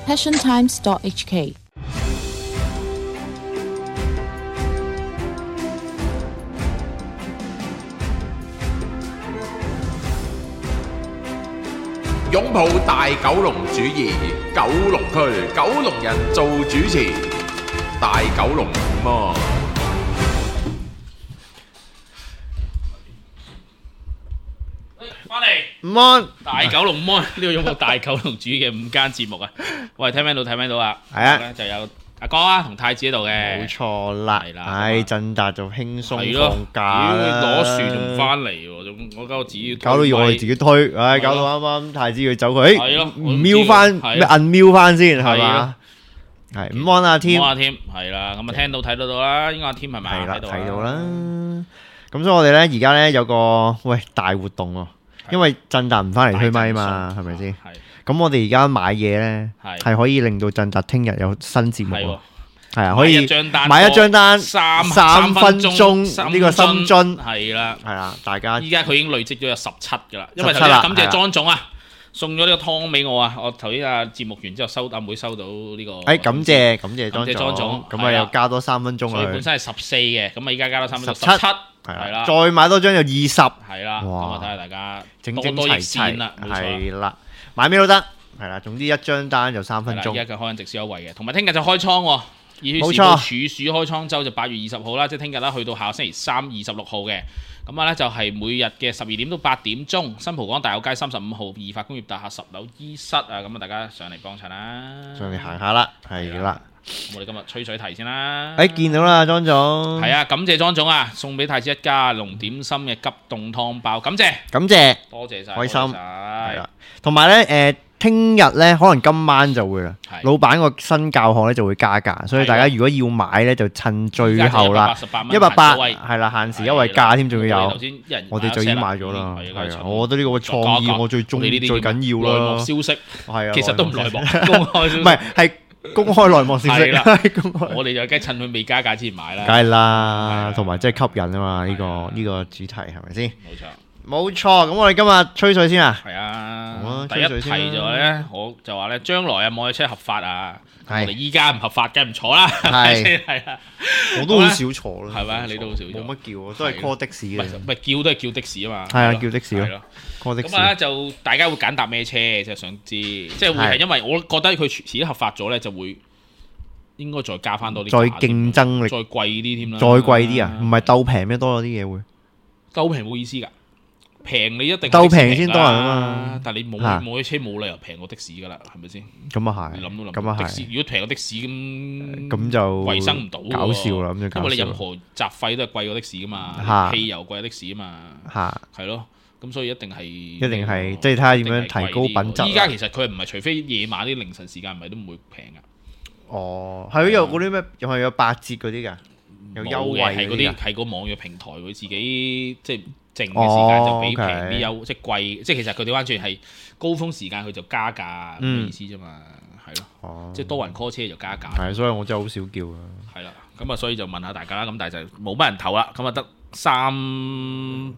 passiontimes.hk。 擁抱大九龍主義，九龍區九龍人做主持，大九龍麼？ 翻嚟午安， 大九龍麼？呢個擁抱大九龍主義嘅午間節目啊！喂，聽唔聽到？睇唔聽到啊？ 係啊， 就有阿哥啊同太子喺度嘅， 冇錯啦。 係啦唉，振達就輕鬆係咯放假啦， 攞樹仲唔翻嚟喎？仲我交個紙搞到要我哋自己推，唉，搞到啱啱太子佢走佢， 係咯唔瞄翻咩摁瞄翻先係嘛？係午安啊添， 阿添係啦，咁啊聽到睇到啦，應該阿添係咪？ 係啦， 喺度睇到啦。咁所以我哋咧而家咧有個大活動喎，因為振達唔翻嚟推咪嘛，係咪先？ 係咁我哋而家買嘢咧係可以令到振達聽日有新節目喎。係啊，可以買一張單3分鐘呢個深樽係啦， 係啦，大家依家佢已經累積咗有17噶啦，因為頭先感謝莊總啊，送咗呢個湯俾我啊，我頭先啊節目完之後阿妹收到呢個， 誒感謝莊總，咁啊又加多3分鐘所以本身係14嘅，咁啊依家加多3分鐘17，係啦， 再買多張就20， 係啦，咁啊睇下大家整多益善啦， 係啦，買咩都得，係啦，總之一張單就3分鐘， 而家嘅開緊直銷優惠嘅，同埋聽日就開倉喎。熱血時報處暑開倉周就8月20號啦，即係聽日啦，去到下個星期3 26號嘅，咁啊咧就係每日嘅12點到8點鐘，新蒲崗大有街35號義發工業大廈10樓 E 室啊，咁啊大家上嚟幫襯啦， 上嚟行下啦，係啦。 我哋今日吹水題先啦， 見到啦，莊總， 係啊，感謝莊總啊，送俾太子一家龍點心嘅急凍湯包，感謝，多謝晒， 開心，係啦，同埋咧聽日咧可能今晚就會啦，老闆個新教學咧就會加價，所以大家如果要買咧就趁最後啦，180係啦，限時優惠價添，仲要有，我哋就已經買咗啦，係啊，我覺得呢個創意我最緊要啦， 內幕消息係啊， 其實都唔內幕，公開消息， 唔係公開內幕消息啦， 我哋就梗係趁佢未加價之前買啦， 梗係啦，同埋真係吸引啊嘛，呢個主題係咪先？冇錯，咁我哋今日吹水先啊。 係啊，第一題就係咧，我就話咧，將來啊摩托車合法啊，我哋依家唔合法，梗係唔坐啦。係啊， 我都好少坐咯， 係咪？你都好少坐， 冇乜叫，都係 call 的士嘅。 唔係叫都係叫的士啊嘛。 係啊，叫的士咯。call 的士。 咁啊就大家會揀搭咩車？即係想知，即係會係因為我覺得佢遲啲合法咗咧，就會應該再加翻多啲， 再競爭力， 再貴啲添啦。 再貴啲啊？唔係鬥平咩？多咗啲嘢會。 鬥平冇意思㗎。平你一定鬥平先多人啊嘛， 但係你冇車冇理由平過的士噶啦，係咪先？ 咁啊係， 你諗都諗， 咁啊係。 的士如果平過的士咁就維生唔到， 搞笑啦咁就搞笑。 因為你任何雜費都係貴過的士噶嘛，汽油貴過的士啊嘛，係咯，咁所以一定係即係睇下點樣提高品質。 依家其實佢唔係除非夜晚啲凌晨時間，唔係都唔會平噶。 哦，係有嗰啲咩？又係有8折嗰啲㗎，有優惠係嗰啲係個網約平台佢自己即係。靜嘅時間就比平啲優，即係貴，即係其實佢調翻轉係高峰時間佢就加價咁意思啫嘛，係咯，即係多人 call 車就加價。 係，所以我真係好少叫啊。 係啦，咁啊，所以就問下大家啦，咁但係就冇乜人投啦，咁啊得8%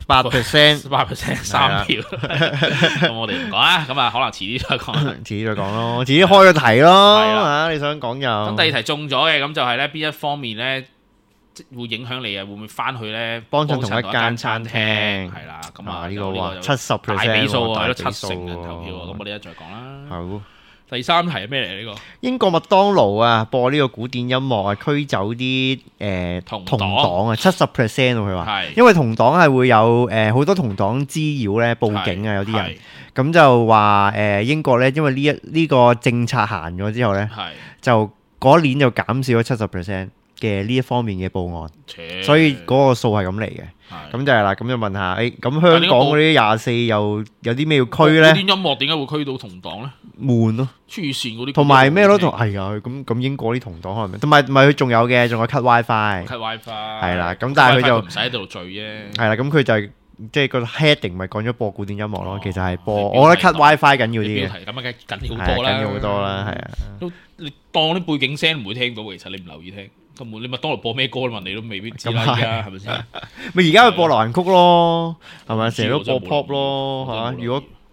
3票，咁我哋唔講啦，咁啊可能遲啲再講， 咯，遲啲開個題咯，嚇你想講就。 咁第二題中咗嘅，咁就係咧邊一方面咧？會影響你啊？會唔會翻去咧？ 幫襯同一間餐廳係啦，咁啊呢個 70% 大比數啊，都70%人投票啊，咁我哋一再講啦。 好， 第三題係咩嚟？呢個英國麥當勞啊，播呢個古典音樂啊，驅走啲同黨啊，70%佢話，因為同黨係會有好多同黨滋擾咧，報警啊，有啲人咁就話英國咧，因為呢個政策行咗之後咧，就嗰年就減少咗70%。嘅呢一方面嘅報案，所以嗰個數係咁嚟嘅，咁就係啦。咁就問下，咁香港嗰啲24又有啲咩要驅咧？ 古典音樂點解會驅到同黨咧？ 悶咯， 黐線嗰啲， 同埋咩咯？係啊，咁英國啲同黨可能，同埋佢仲有嘅，仲有 cut WiFi，係啦。咁但係佢就唔使喺度聚啫。 係啦，咁佢就係即係個 heading 咪講咗播古典音樂咯，其實係播，我覺得 cut WiFi 緊要啲嘅， 咁啊緊要好多啦， 緊要好多啦，係啊。 都你當啲背景聲唔會聽到，其實你唔留意聽。咁你麥當勞播咩歌問你都未必知啦，而家係咪先？ 咪而家去播流行曲咯，係咪？成日都播 pop 咯，嚇！如果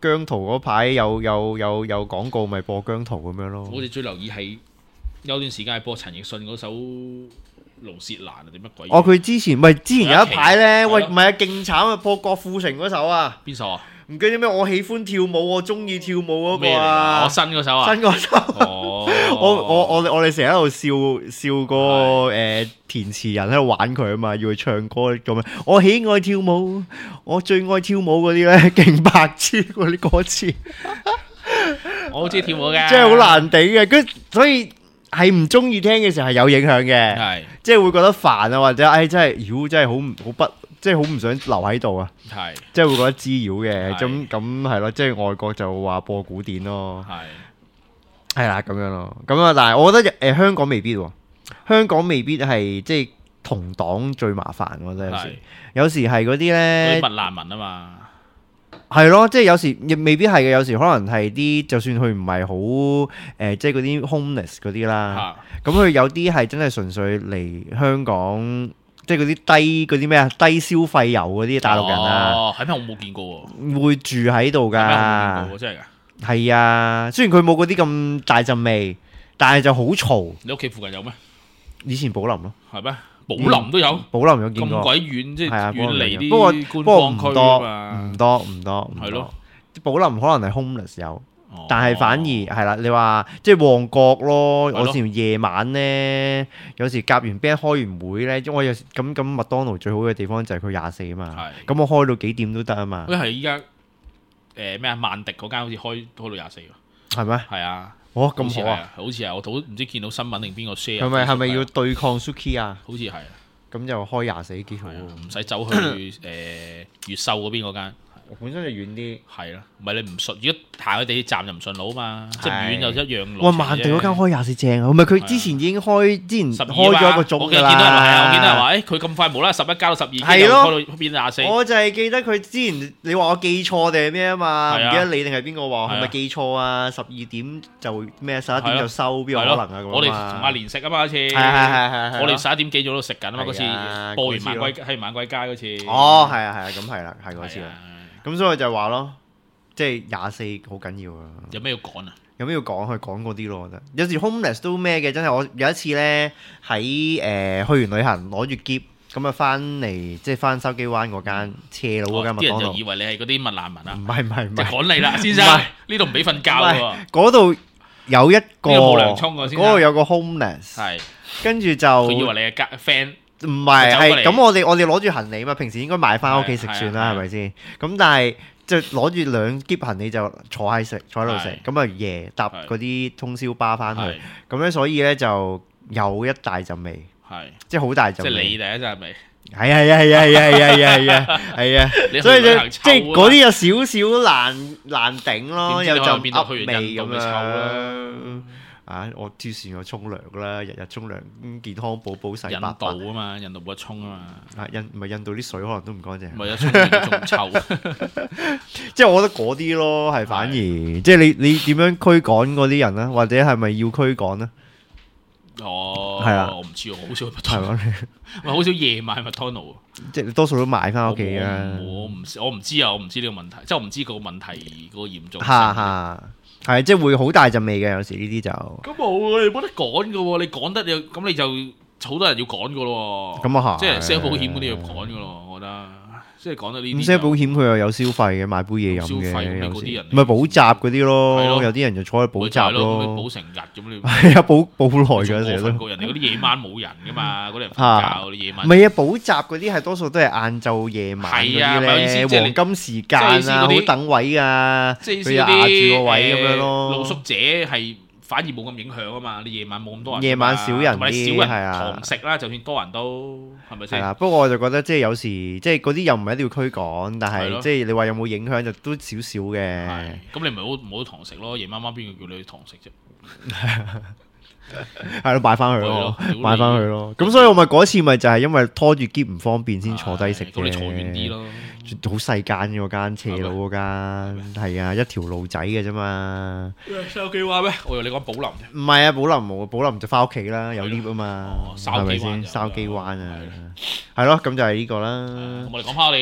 姜濤嗰排有廣告，咪播姜濤咁樣咯。 我哋最留意係有段時間係播陳奕迅嗰首《龍舌蘭》定乜鬼？ 佢之前有一排咧，喂，唔係啊，勁慘啊，播郭富城嗰首啊。 邊首啊？ 唔記得咩？我喜歡跳舞，我中意跳舞嗰個啊！ 我新嗰首啊！ 新嗰首。我哋成日喺度笑個填詞人喺度玩佢啊嘛，要佢唱歌咁樣。我喜愛跳舞，我最愛跳舞嗰啲咧，勁白痴嗰啲歌詞。 我好中意跳舞嘅， 真係好難頂嘅。所以係唔中意聽嘅時候係有影響嘅， 係即係會覺得煩啊，或者真係真係好不。即係好唔想留喺度啊！ 係， 即係會覺得滋擾嘅，咁係咯。即係外國就話播古典咯，係啦咁樣咯。咁啊，但係我覺得香港未必喎，香港未必係即係同黨最麻煩。我覺得有時係嗰啲咧， 物難民啊嘛， 係咯，即係有時亦未必係嘅。有時可能係啲，就算佢唔係好即係嗰啲 homeless 嗰啲啦，咁佢有啲係真係純粹嚟香港。即係嗰啲嗰啲咩啊，低消費遊嗰啲大陸人啊， 喺咩我冇見過喎， 會住喺度㗎， 真係㗎， 係啊，雖然佢冇嗰啲咁大陣味，但係就好嘈。 你屋企附近有咩？ 以前寶林咯， 係咩？寶林都有， 寶林有見過， 咁鬼遠，即係遠離啲不過觀光區啊嘛， 唔多，係咯，寶林可能係 homeless 有。但係反而係啦，你話即係旺角咯，有時夜晚咧，有時夾完 band 開完會咧，我有咁麥當勞最好嘅地方就係佢24啊嘛，咁我開到幾點都得啊嘛。 因為係依家咩啊，萬迪嗰間好似開到24喎， 係咩？ 係啊， 咁好啊， 好似係我唔知見到新聞定邊個 share。 係咪要對抗 Suki 啊？ 好似係， 咁就開24幾好， 唔使走去越秀嗰邊嗰間。 本身就遠啲， 係啦，唔係你唔順，如果行去地鐵站就唔順路啊嘛，即係遠又一樣路。 哇，萬地嗰間開24正啊，唔係佢之前已經開，之前開咗一個鐘㗎啦。 我見到人話，我見到人話，佢咁快無啦啦11加到12，係咯，開到變24。 我就係記得佢之前你話我記錯定係咩啊嘛？唔記得你定係邊個話係咪記錯啊？12點就咩11點就收，邊有可能啊？ 我哋同阿連食啊嘛嗰次， 係我哋11點幾鐘都食緊啊嘛嗰次，播完猛鬼街嗰次。 哦，係啊，咁係啦，係嗰次啦。咁所以就話咯，即係24好緊要啊！ 有咩要講啊？ 有咩要講？去講嗰啲咯，我覺得有時 homeless 都咩嘅，真係我有一次咧喺去完旅行攞住篋咁啊翻嚟，即係翻筲箕灣嗰間斜路嗰間麥當勞，啲人就以為你係嗰啲物難民啊！ 唔係， 就趕你啦，先生，呢度唔俾瞓覺喎。 嗰度有一個冇涼沖喎，先生。 嗰度有個 homeless， 係跟住就佢以為你係 friend。 唔係咁，我哋攞住行李嘛，平時應該買翻屋企食算啦，係咪先？咁但係就攞住兩篋行李就坐喺度食，咁啊夜搭嗰啲通宵巴翻去，咁咧所以咧就有一大陣味，即係好大陣味。即係你第一陣味。係啊，所以就即係嗰啲有少少難頂咯，有陣噏味咁樣。我之前我沖涼啦，日日沖涼，健康寶寶洗白白。印度啊嘛，印度冇得沖啊嘛。印度啲水可能都唔乾淨。唔係啊，沖完仲臭。即係我覺得嗰啲咯，係反而即係你點樣驅趕嗰啲人咧？或者係咪要驅趕咧？哦，係啊，我唔知，我好少去麥當勞。我好少夜買麥當勞。即係多數都買翻屋企啊。我唔知啊，我唔知呢個問題，即係我唔知個問題個嚴重性。係，即係會好大陣味嘅，有時呢啲就咁冇，你冇得趕噶喎，你趕得咁你就好多人要趕噶咯。咁啊即係 sell 保險嗰啲要趕噶咯，我覺得。即係講到呢啲。sell 保險佢又有消費嘅，買杯嘢飲嘅。消費嗰啲人。唔係補習嗰啲咯，有啲人就坐喺補習咯。補成日咁你。係啊，補耐咗成日都。人哋嗰啲夜晚冇人噶嘛，嗰啲人瞓覺，你夜晚。唔係啊，補習嗰啲係多數都係晏晝夜晚嗰啲咧，黃金時間啊，好等位啊，佢又壓住個位咁樣咯。露宿者係。反而冇咁影響啊嘛，你夜晚冇咁多人，夜晚少人啲，係啊，堂食啦，就算多人都係咪先？係啊，不過我就覺得即係有時即係嗰啲又唔係一定要驅趕，但係即係你話有冇影響就都少少嘅。咁你咪冇堂食咯，夜媽媽邊個叫你去堂食啫？係咯，買翻去咯，買翻去咯。咁所以我咪嗰次咪就係因為拖住喼唔方便先坐低食嘅。咁你坐遠啲咯。好細間嘅嗰間斜路嗰間，係啊，一條路仔嘅啫嘛。筲箕灣咩？我以為你講寶林啫。唔係啊，寶林冇，寶林就翻屋企啦，有 lift 啊嘛，係咪先？筲箕灣啊，係咯，咁就係呢個啦。我哋講翻我哋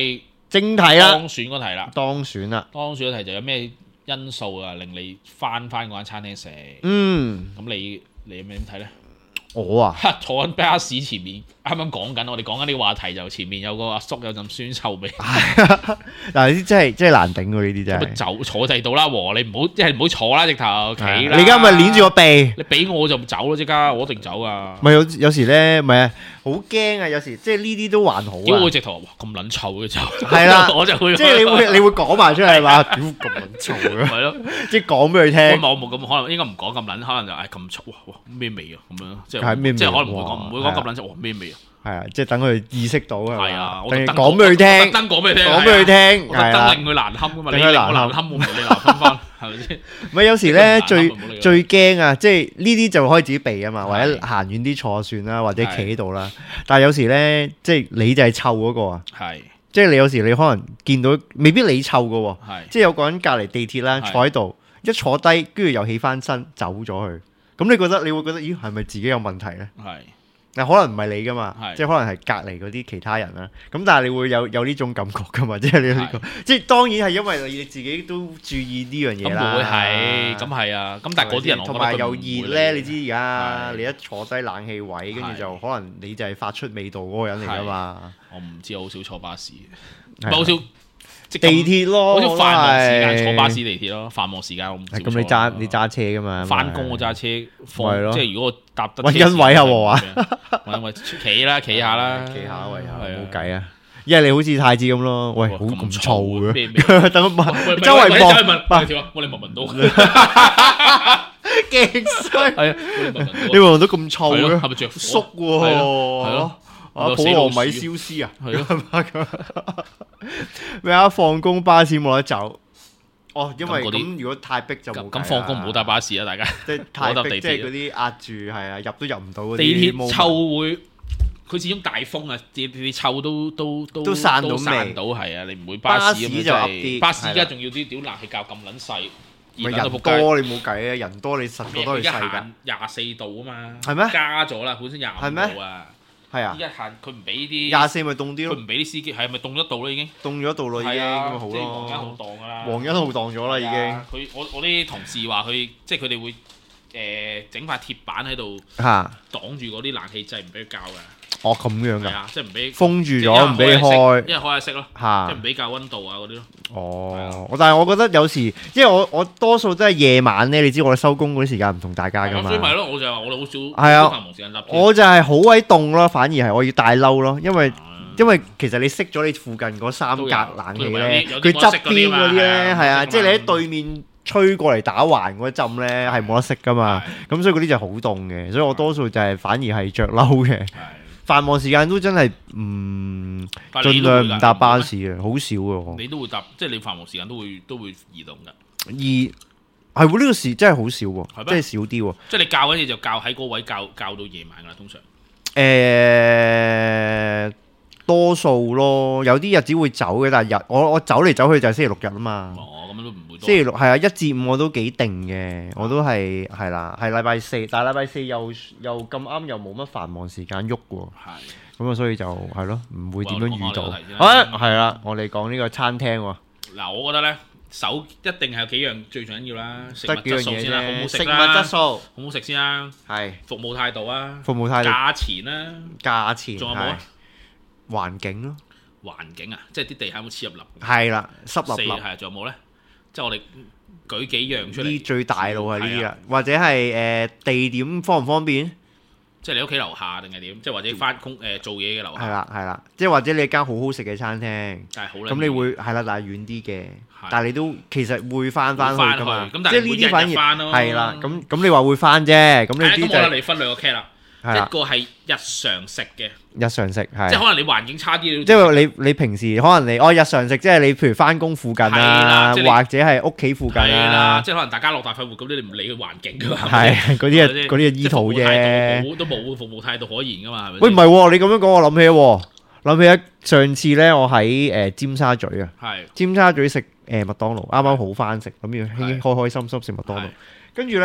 正題啦， 當選嗰題啦， 當選嗰題就有咩因素啊令你翻嗰間餐廳食？咁你有咩點睇咧？ 我啊， 坐緊巴士前面，啱啱講緊，我哋講緊呢個話題就前面有個阿叔有陣酸臭味。 嗱，呢啲真係難頂喎，呢啲真係。 就坐制到啦，你唔好一係唔好坐啦，直頭企啦。 你而家咪捏住個鼻， 你俾我就走咯，即刻我一定走啊！ 咪有時咧，咪好驚啊！有時即係呢啲都還好啊。 屌會直頭咁撚臭嘅就係啦， 我就會即係你會講埋出嚟係嘛？屌咁撚臭嘅，係咯，即係講俾佢聽。 我冇咁可能應該唔講咁撚，可能就咁臭哇咩味啊咁樣，即係可能唔會講咁撚臭哇咩味啊？係啊，即係等佢意識到係啊， 我講俾佢聽， 特登講俾佢聽， 講俾佢聽， 我特登令佢難堪噶嘛，你令我難堪，我唔令你難堪翻，係咪先？ 唔係有時咧最驚啊，即係呢啲就可以自己避啊嘛，或者行遠啲坐算啦，或者企喺度啦。但係有時咧，即係你就係臭嗰個啊，即係你有時你可能見到未必你臭噶喎，即係有個人隔離地鐵啦，坐喺度一坐低，跟住又起翻身走咗去，咁你會覺得咦係咪自己有問題咧？嗱，可能唔係你噶嘛，即係可能係隔離嗰啲其他人啦。咁但係你會有呢種感覺噶嘛？即係你呢個，即係當然係因為你自己都注意呢樣嘢啦。 咁會係，咁係啊。咁但係嗰啲人同埋又熱咧，你知而家你一坐低冷氣位，跟住就可能你就係發出味道嗰個人嚟噶嘛。 我唔知，我好少坐巴士嘅，好少地鐵咯， 好少繁忙時間坐巴士地鐵咯。繁忙時間我唔知。 咁你揸車噶嘛？ 翻工我揸車，即係如果我搭得揾緊位啊喎啊！ 揾位企啦，企下啦， 企下位下冇計啊！因為你好似太子咁咯，喂，好咁燥嘅，等我問，周圍望， 我哋聞到， 勁衰，係啊，你聞到咁燥嘅， 係咪着縮喎？係咯。普羅米修斯啊，係咯，咩啊？放工巴士冇得走，因為咁如果太逼就冇。 咁放工唔好搭巴士啊，大家。 即係太逼，即係嗰啲壓住，係啊，入都入唔到嗰啲。 地鐵臭會，佢始終大風啊，啲臭都散到味，係啊，你唔會巴士咁樣。巴士而家仲要啲屌冷氣較咁撚細， 人多你冇計啊，人多你實覺得佢細㗎。 24度啊嘛， 係咩？ 加咗啦，本身25度啊。 係啊， 依家限佢唔俾啲 24咪凍啲咯， 佢唔俾啲司機係咪凍咗度啦已經？ 凍咗度啦已經，咁咪好咯。 黃恩浩蕩㗎啦， 黃恩浩蕩咗啦已經。我啲同事話佢即係佢哋會整塊鐵板喺度擋住嗰啲冷氣掣，唔俾佢校㗎。 咁樣㗎， 即係唔俾封住咗，唔俾開， 因為開下熄咯，即係唔俾校溫度啊嗰啲咯。但係我覺得有時，因為我多數都係夜晚咧，你知我哋收工嗰啲時間唔同大家㗎嘛。所以咪咯，我就話我哋好少係啊，繁忙時間搭。我就係好鬼凍咯，反而係我要帶褸咯，因為其實你熄咗你附近嗰3格冷氣咧，佢側邊嗰啲咧係啊，即係你喺對面吹過嚟打橫嗰陣咧係冇得熄㗎嘛。咁所以嗰啲就好凍嘅，所以我多數就係反而係着褸嘅。繁忙時間都真係盡量唔搭巴士嘅，好少嘅。 你都會搭，即係你繁忙時間都會移動嘅。 係喎，呢個時真係好少喎，即係少啲喎。 即係你校嗰陣就校喺嗰位校到夜晚㗎啦，通常。 多數咯，有啲日子會走嘅，但係我走嚟走去就係星期6日啊嘛。 咁都唔會多。星期6係啊，1至5我都幾定嘅，我都係啦，係禮拜4，但係禮拜4又咁啱又冇乜繁忙時間喐喎。咁啊，所以就係咯，唔會點樣遇到。係啦，我哋講呢個餐廳喎。 嗱，我覺得咧，一定係有幾樣最緊要啦，食物質素先啦，好唔好食啦？ 食物質素好唔好食先啦？ 係。 服務態度啊。價錢啦。價錢。仲有冇啊？ 環境咯。 環境啊，即係啲地下有冇黐入笠？ 係啦，濕立立。 係，仲有冇咧？即係我哋舉幾樣出嚟。 啲最大路係呢啲啦，或者係地點方唔方便？ 即係你屋企樓下定係點？即係或者翻工做嘢嘅樓下。 係啦，即係或者你間好好食嘅餐廳。 但係好咁你會係啦，但係遠啲嘅。但係你都其實會翻去㗎嘛。 咁但係呢啲反而係啦。咁你話會翻啫。咁呢啲就咁我哋分兩個 cat 啦。一個係日常食嘅。日常食係。即係可能你環境差啲。 即係你平時可能你日常食，即係你譬如翻工附近啊，或者係屋企附近啊。 即係可能大家樂大快活咁，你唔理個環境㗎嘛。 係嗰啲係醫圖啫。 都冇服務態度可言㗎嘛，係咪？ 喂，唔係喎，你咁樣講，我諗起上次咧，我喺尖沙咀啊。尖沙咀食麥當勞，啱啱好翻食，咁要開心心食麥當勞。跟住咧，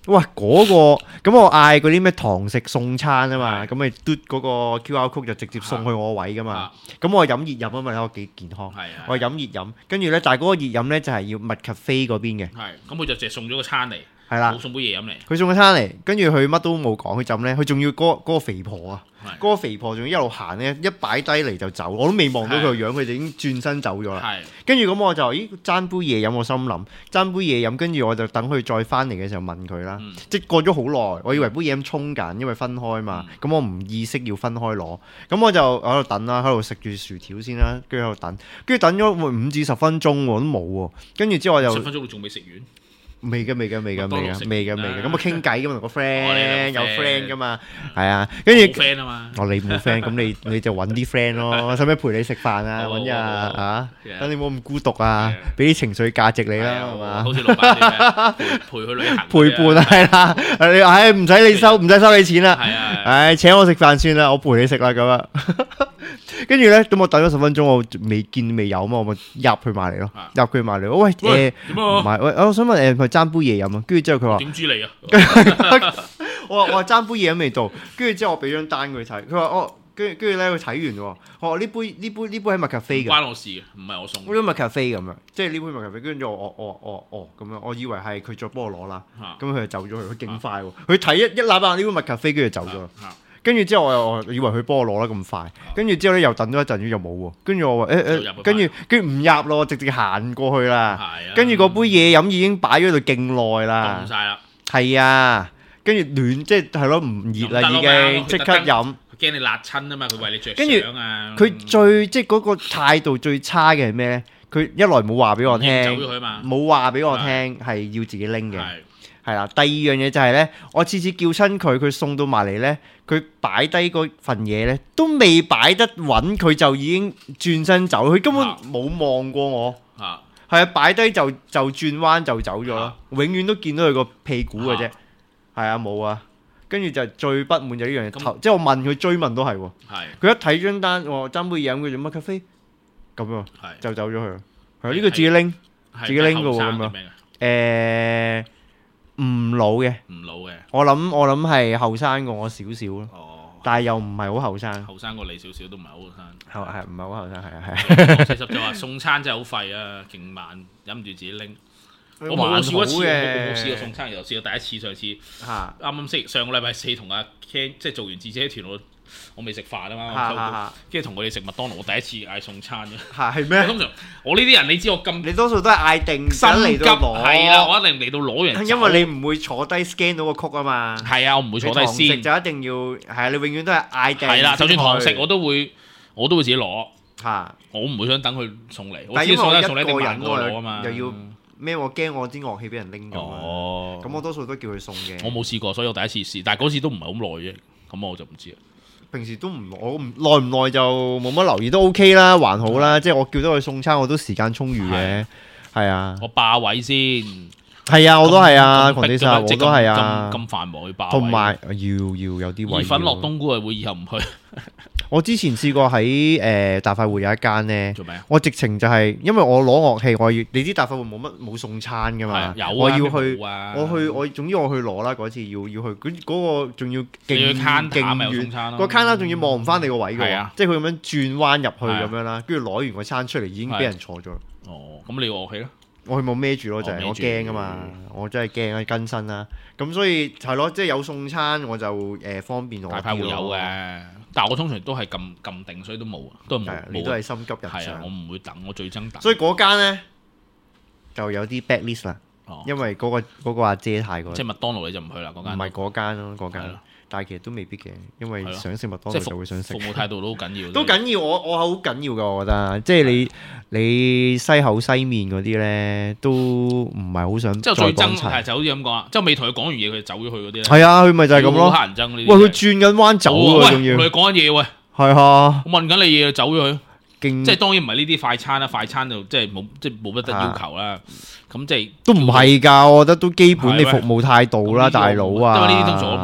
哇！嗰個咁我嗌嗰啲咩堂食送餐啊嘛，咁咪嘟嗰個 QR code 就直接送去我位噶嘛。咁我飲熱飲啊嘛，我幾健康。我飲熱飲，跟住咧，但係嗰個熱飲咧就係要麥咖啡嗰邊嘅。 咁佢就淨係送咗個餐嚟。 係啦， 冇送杯嘢飲嚟。佢送個餐嚟，跟住佢乜都冇講，佢就咁咧，佢仲要嗰個肥婆啊，嗰個肥婆仲要一路行咧，一擺低嚟就走，我都未望到佢個樣，佢就已經轉身走咗啦。跟住咁我就爭杯嘢飲，我心諗爭杯嘢飲，跟住我就等佢再翻嚟嘅時候問佢啦。即係過咗好耐，我以為杯嘢飲沖緊，因為分開嘛。咁我唔意識要分開攞，咁我就喺度等啦，喺度食住薯條先啦，跟住喺度等，跟住等咗5至10分鐘都冇喎。跟住之後我就 10分鐘仲未食完。 未嘅，咁我傾偈噶嘛，同個 friend 有 friend 噶嘛，係啊，跟住 friend 啊嘛， 你冇 friend，咁你就揾啲 friend 咯，使唔使陪你食飯啊？揾日啊，等你冇咁孤獨啊，俾啲情緒價值你啦，係嘛？ 好似老闆啲咩陪佢旅行， 陪伴係啦，唔使你收你錢啦，請我食飯算啦，我陪你食啦咁啊。跟住咧，咁我等咗10分鐘，我未見未有嘛，我咪入佢埋嚟咯，喂，唔係，喂，我想問佢爭杯嘢飲啊，跟住之後佢話點知你啊？ 我話爭杯嘢飲未到，跟住之後我俾張單佢睇，佢話跟住咧佢睇完喎，我話呢杯係麥咖啡嘅， 關我事嘅，唔係我送。 呢杯麥咖啡咁樣，即係呢杯麥咖啡，跟住我咁樣，我以為係佢再幫我攞啦，咁佢就走咗去，佢勁快喎，佢睇一揦把呢杯麥咖啡，跟住走咗。跟住之後我以為佢幫我攞得咁快，跟住之後咧又等咗一陣，又冇喎。跟住我話跟住唔入咯，直接行過去啦。跟住嗰杯嘢飲已經擺咗喺度勁耐啦。 凍曬啦。 係啊，跟住暖即係咯，唔熱啦已經，即刻飲。 驚你辣親啊嘛，佢為你着想啊。 佢最即係嗰個態度最差嘅係咩咧？佢一來冇話俾我聽，冇話俾我聽係要自己拎嘅。係啦，第二樣嘢就係咧，我次次叫親佢送到埋嚟咧，佢擺低嗰份嘢咧，都未擺得穩，佢就已經轉身走，佢根本冇望過我。係啊，擺低就轉彎就走咗咯，永遠都見到佢個屁股嘅啫。係啊，冇啊，跟住就最不滿就呢樣嘢，即係我問佢追問都係喎。佢一睇張單，我爭杯嘢飲，佢做乜咖啡咁樣就走咗去。係呢個自己拎嘅喎咁樣。唔老嘅，我諗係後生過我少少咯，但係又唔係好後生， 後生過你少少都唔係好後生， 係唔係好後生？係。 其實就話送餐真係好廢啊，勁慢，忍唔住自己拎。我冇試過一次，我冇試過送餐，又試過第一次，上次啱啱上個禮拜4同阿 Ken 即係做完自己團我未食飯啊嘛，跟住同佢哋食麥當勞，我第一次嗌送餐嘅。 係咩？ 通常我呢啲人，你知我咁， 你多數都係嗌定心急嚟到攞。 係啦，我一定嚟到攞完。 因為你唔會坐低 scan 到個曲啊嘛。 係啊，我唔會坐低先。 食就一定要係你永遠都係嗌定。 係啦，就算堂食我都會自己攞。 嚇！ 我唔會想等佢送嚟。 但係因為我一個人攞啊嘛， 又要咩？我驚我啲樂器俾人拎咗。咁我多數都叫佢送嘅。 我冇試過，所以我第一次試，但係嗰次都唔係好耐啫。咁我就唔知啦。 平時都我耐唔耐就冇乜留意，都 OK 啦，還好啦。即係我叫得佢送餐，我都時間充裕嘅。係啊， 我霸位先。 係啊，我都係啊，狂地沙我都係啊。 咁繁忙去霸位。同埋要有啲位。 意粉落冬菇係會以後唔去。 我之前試過喺大快活有一間咧， 做咩啊？ 我直情就係因為我攞樂器，你知大快活冇送餐噶嘛？ 有啊， 我要去，總之我去攞啦嗰次要去，嗰個仲要勁遠，個 counter 仲要望唔翻你個位嘅，即係佢咁樣轉彎入去咁樣啦，跟住攞完個餐出嚟已經俾人坐咗。 哦，咁你樂器咧？ 我去冇孭住咯，就係我驚啊嘛，我真係驚啊更新啦。咁所以係咯，即係有送餐我就方便我。 大派會有嘅，但係我通常都係撳定，所以都冇，都冇。 你都係心急人上， 我唔會等，我最憎等。 所以嗰間咧就有啲 bad list 啦，因為嗰個阿姐太過。 即係麥當勞你就唔去啦，嗰間。 唔係嗰間咯，嗰間。但係其實都未必嘅，因為想食麥當勞就會想食。 服務態度都好緊要。 都緊要，我好緊要㗎，我覺得。即係你西口西面嗰啲咧，都唔係好想。 即係最憎係就好似咁講啊！即係未同佢講完嘢，佢就走咗去嗰啲咧。 係啊，佢咪就係咁咯。 好乞人憎呢啲。 喂，佢轉緊彎走喎，仲要。 喂，同佢講緊嘢喂。 係啊。 我問緊你嘢，走咗去。 即係當然唔係呢啲快餐啦，快餐就即係冇乜得要求啦。咁即係都唔係㗎，我覺得都基本你服務態度啦，大佬啊。 因為呢啲通常我冇乜理，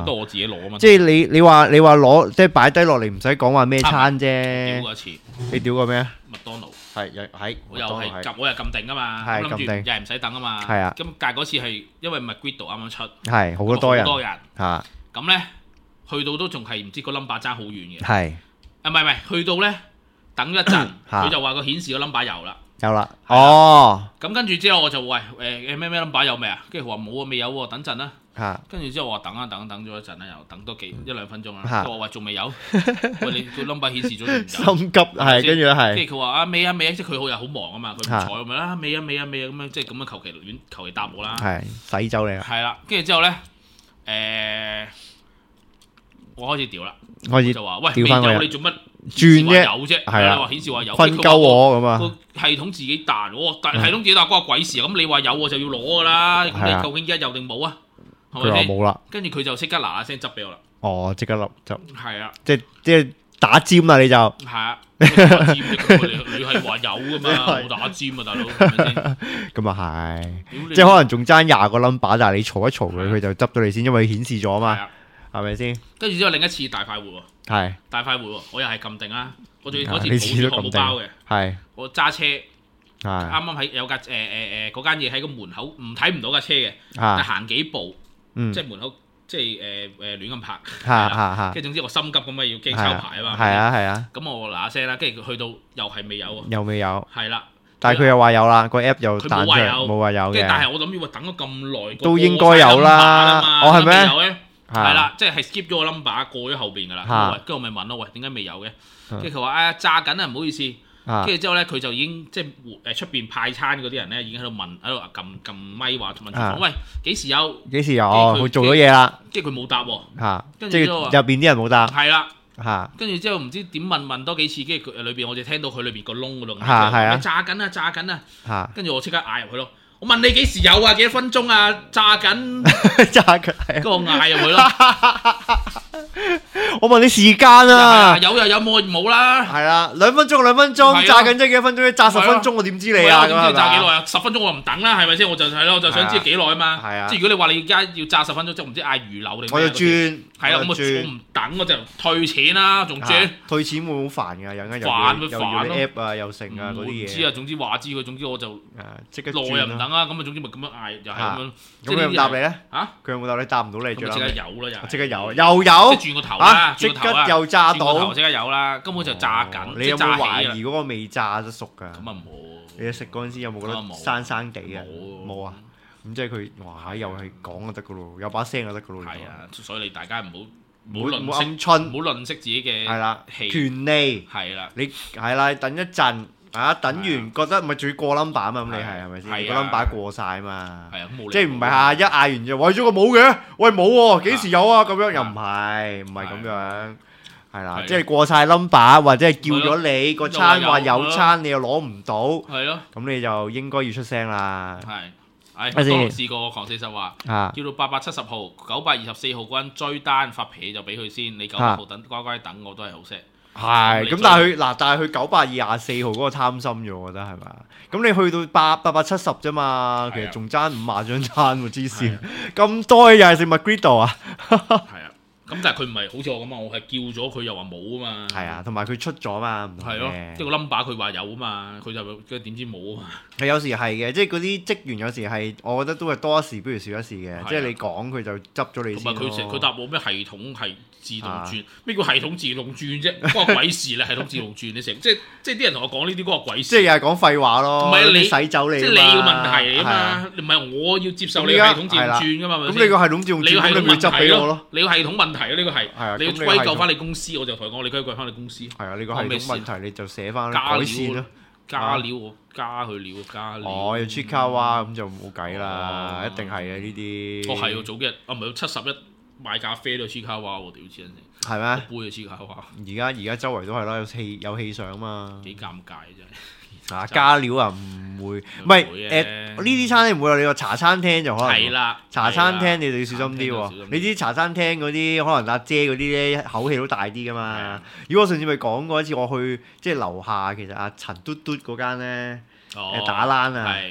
都我自己攞啊嘛。 即係你話攞即係擺低落嚟，唔使講話咩餐啫。 屌過一次， 你屌過咩啊？ 麥當勞我又係我又撳定噶嘛，我諗住又係唔使等啊嘛。 係啊。 咁但係嗰次係因為 McGriddle 啱啱出， 係好多人嚇。咁咧去到都仲係唔知個 number 爭好遠嘅。 係。 唔係去到咧等一陣，佢就話個顯示個 number 有啦。 有啦。哦。 咁跟住之後我就喂咩 number 有未啊？跟住佢話冇啊，未有喎，等陣啦。跟住之後我話等咗一陣啦，又等多一兩分鐘啦。我話仲未有，喂你個 number 顯示咗仲唔有？ 心急係，跟住係。 跟住佢話未啊，即係佢好忙啊嘛，佢唔睬咁樣啦，未啊咁樣，即係咁樣求其答我啦。 係洗走你啦。 係啦，跟住之後咧，我開始屌啦，就話喂未有你做乜轉啫？有啫，係啦，話顯示話有， 困鳩我咁啊！ 個系統自己彈，系統自己彈關我鬼事啊！咁你話有我就要攞噶啦，咁你究竟而家有定冇啊？ 佢話冇啦， 跟住佢就即刻嗱嗱聲執俾我啦。 哦，即刻立執。 係啊， 即係打尖啦，你就係啊，打尖啫，你係話有噶嘛，冇打尖啊，大佬係咪先？ 咁啊係，即係可能仲爭20個 number，但係你嘈一嘈佢就執到你先，因為顯示咗啊嘛，係咪先？ 跟住之後另一次大快活喎， 係大快活喎，我又係撳定啦，我仲嗰次抱住漢堡包嘅， 係我揸車。啱啱喺有架嗰間嘢喺個門口，睇唔到架車嘅，但行幾步，即係門口，即係亂咁拍，跟住總之我心急咁啊，要驚抄牌啊嘛， 係啊， 咁我嗱嗱聲啦，跟住去到又係未有喎， 又未有， 係啦， 但係佢又話有啦，個 app 又彈出，冇話有嘅， 但係我諗住等咗咁耐， 都應該有啦，我係咩？ 係啦，即係 skip 咗個 number 過咗後邊噶啦，跟住我咪問咯，喂，點解未有嘅？跟住佢話炸緊啊，唔好意思。跟住之後咧，佢就已經即係出邊派餐嗰啲人咧，已經喺度問，喺度撳咪話問廚房，喂幾時有？幾時有？佢做咗嘢啦。跟住佢冇答喎。跟住入邊啲人冇答。係啦。跟住之後唔知點問多幾次，跟住佢裏邊我就聽到佢裏邊個窿嗰度。炸緊啊！跟住我即刻嗌入去咯。我問你幾時有啊？幾多分鐘啊？炸緊。跟住我嗌入去咯。我問你時間啊？有冇啦？係啦，2分鐘，炸緊即幾多分鐘？炸10分鐘，我點知你啊？點知炸幾耐啊？10分鐘我唔等啦，係咪先？我就係咯，我就想知幾耐啊嘛。係啊。即係如果你話你而家要炸10分鐘，即係唔知嗌魚柳定咩？我就轉。係啊，我唔等我就退錢啦，仲轉。退錢會好煩㗎，有啲 app 啊，又剩啊嗰啲嘢。唔知啊，總之話知佢，總之我就即刻耐又唔等啊，咁啊總之咪咁樣嗌，又係咁樣。咁佢有冇答你咧？嚇？佢有冇答你？答唔到你最後。即刻有啦，即刻有，又有。即係轉個頭啦，即刻又炸到，即刻有啦，根本就炸緊。你有冇懷疑嗰個未炸得熟㗎？咁啊冇。你食嗰陣時有冇覺得生生地啊？冇啊。咁即係佢，哇！又係講就得㗎咯，有把聲就得㗎咯。係啊，所以你大家唔好吝嗇自己嘅權利。係啦，你係啦，等一陣啊，等完覺得咪仲要過 number 啊嘛？咁你係咪先？個 number 過曬啊嘛。係啊，即係唔係下一嗌完就為咗個冇嘅？喂冇喎，幾時有啊？咁樣又唔係咁樣。係啦，即係過晒 number 或者係叫咗你個餐話有餐，你又攞唔到。係咯。咁你就應該要出聲啦。係。當年試過狂40話，叫到870號、924號嗰陣追單發脾氣就俾佢先，你900號等乖乖等我都係好 set。係咁，但係佢924號嗰個貪心咗，我覺得係咪？咁你去到870啫嘛，其實仲爭50張餐喎，黐線咁多又係食 McGriddle 啊？係啊。咁但係佢唔係好似我咁啊，我係叫咗佢又話冇啊嘛。係啊，同埋佢出咗嘛。係咯，即係個 number 佢話有啊嘛，佢就點知冇啊嘛。係有時係嘅，即係嗰啲職員有時係，我覺得都係多一事不如少一事嘅。即係你講佢就執咗你先咯。同埋佢答我咩系統係自動轉？咩叫系統自動轉啫？關個鬼事咧！系統自動轉你成即係啲人同我講呢啲關個鬼事。即係又係講廢話咯。唔係你洗走你，即係你個問題嚟啊嘛！唔係我要接受你個系統自動轉噶嘛？咁你個系統自動轉，咁你咪執俾我咯？你個系統問題啊！呢個係你要歸咎翻你公司，我就同佢講，你歸咎翻你公司。係啊，你個系統問題你就寫翻改善咯。加料我加佢料加料。哦，要出卡哇咁就冇計啦，一定係啊呢啲。哦係喎，早幾日唔係71買咖啡都出卡哇喎，屌黐人哋。係咩？杯就出卡哇。而家周圍都係啦，有氣上嘛。幾尷尬真係。加料啊唔會，唔係呢啲餐廳唔會有，你個茶餐廳就可能係啦。茶餐廳你就要小心啲喎。你知茶餐廳嗰啲可能阿姐嗰啲咧口氣都大啲噶嘛。如果我上次咪講過一次，我去即係樓下其實阿陳嘟嘟嗰間咧打冷啊，